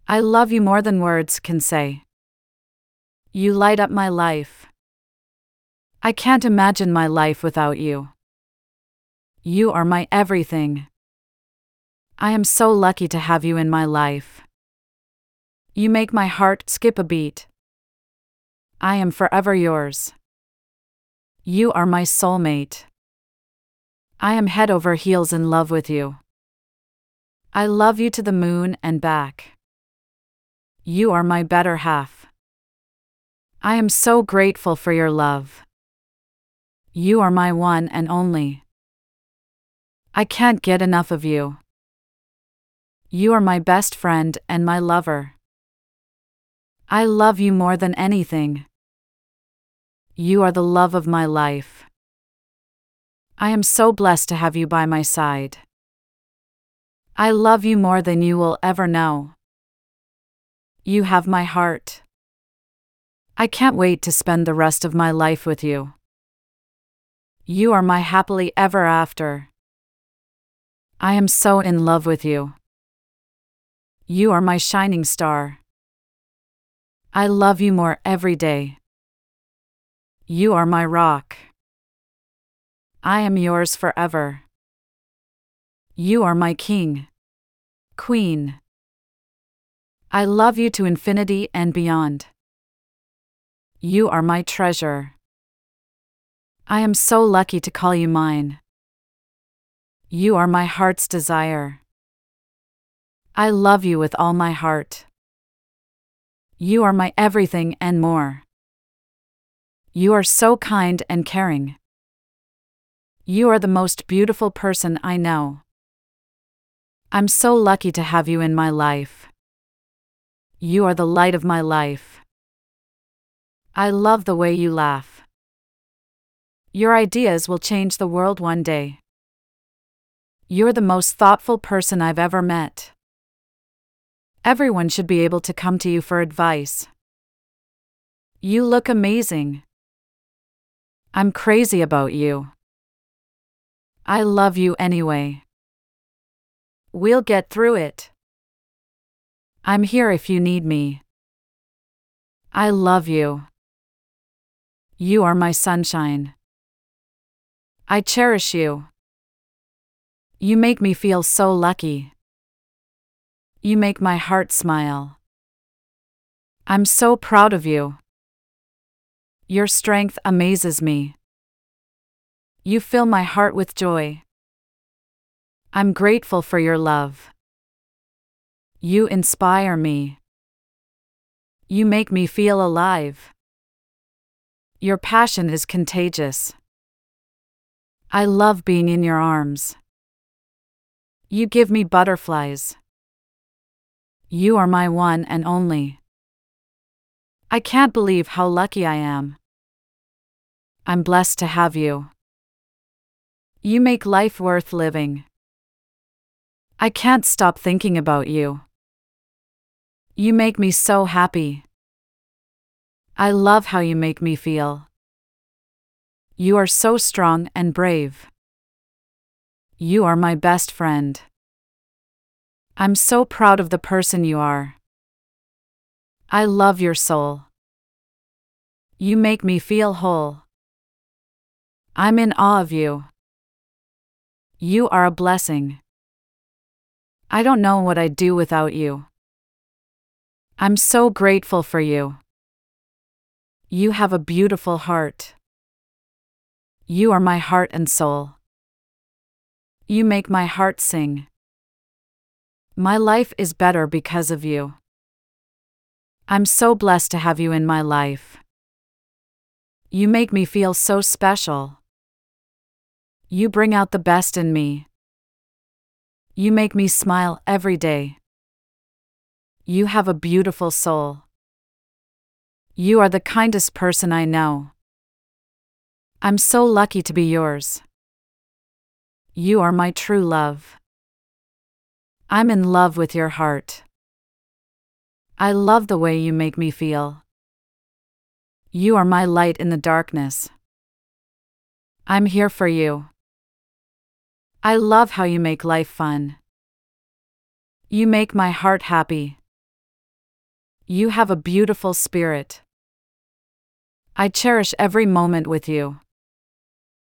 I love you more than words can say. You light up my life. I can't imagine my life without you. You are my everything. I am so lucky to have you in my life. You make my heart skip a beat. I am forever yours. You are my soulmate. I am head over heels in love with you. I love you to the moon and back. You are my better half. I am so grateful for your love. You are my one and only. I can't get enough of you. You are my best friend and my lover. I love you more than anything. You are the love of my life. I am so blessed to have you by my side. I love you more than you will ever know. You have my heart. I can't wait to spend the rest of my life with you. You are my happily ever after. I am so in love with you. You are my shining star. I love you more every day. You are my rock. I am yours forever. You are my king, queen. I love you to infinity and beyond. You are my treasure. I am so lucky to call you mine. You are my heart's desire. I love you with all my heart. You are my everything and more. You are so kind and caring. You are the most beautiful person I know. I'm so lucky to have you in my life. You are the light of my life. I love the way you laugh. Your ideas will change the world one day. You're the most thoughtful person I've ever met. Everyone should be able to come to you for advice. You look amazing. I'm crazy about you. I love you anyway. We'll get through it. I'm here if you need me. I love you. You are my sunshine. I cherish you. You make me feel so lucky. You make my heart smile. I'm so proud of you. Your strength amazes me. You fill my heart with joy. I'm grateful for your love. You inspire me. You make me feel alive. Your passion is contagious. I love being in your arms. You give me butterflies. You are my one and only. I can't believe how lucky I am. I'm blessed to have you. You make life worth living. I can't stop thinking about you. You make me so happy. I love how you make me feel. You are so strong and brave. You are my best friend. I'm so proud of the person you are. I love your soul. You make me feel whole. I'm in awe of you. You are a blessing. I don't know what I'd do without you. I'm so grateful for you. You have a beautiful heart. You are my heart and soul. You make my heart sing. My life is better because of you. I'm so blessed to have you in my life. You make me feel so special. You bring out the best in me. You make me smile every day. You have a beautiful soul. You are the kindest person I know. I'm so lucky to be yours. You are my true love. I'm in love with your heart. I love the way you make me feel. You are my light in the darkness. I'm here for you. I love how you make life fun. You make my heart happy. You have a beautiful spirit. I cherish every moment with you.